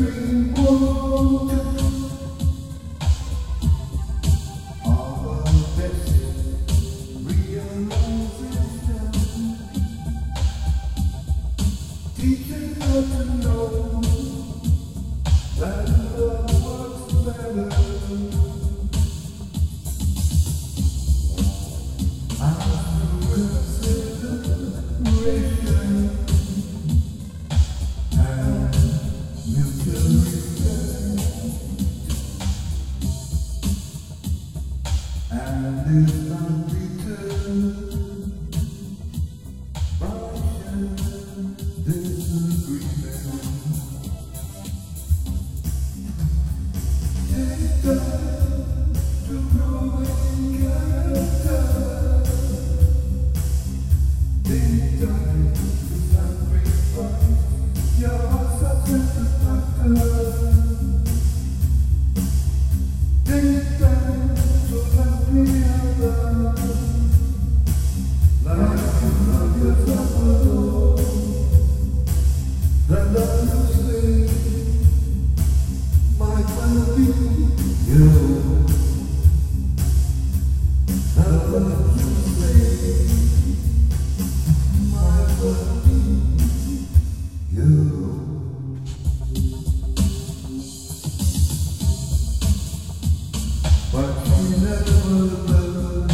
dream world of a best realization, teaching us to know that love works better. And if I return by disagreement, take time to grow in character, take time to sacrifice your satisfaction, take time to love the other, like you love yourself alone. That love you say might well be you. That love you say might well be you. But you never learned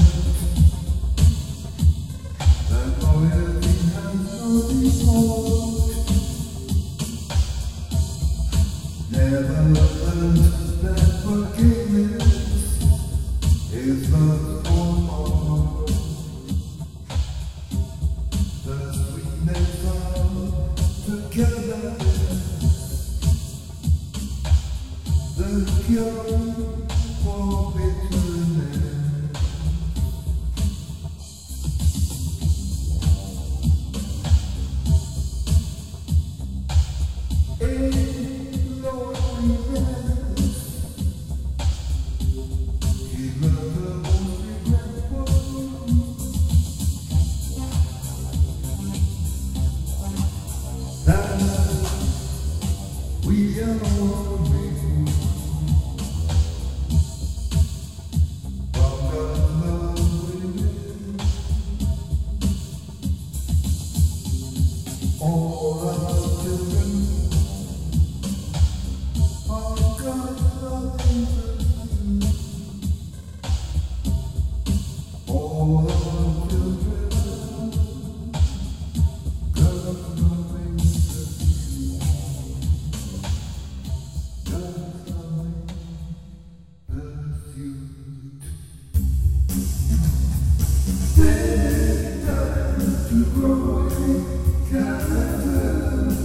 that loyalty has no default. Never learned that forgiveness is love's form of the sweetness of togetherness, the cure for bitterness. In loneliness, even the most regretful, that we are lonely. All our children are God's loving children. All our children are God's loving children. God's loving pursuit. Take time to grow in character.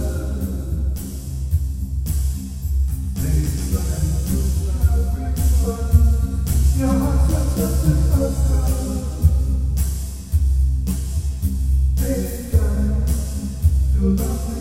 Take time to sacrifice your satisfaction. Take time to love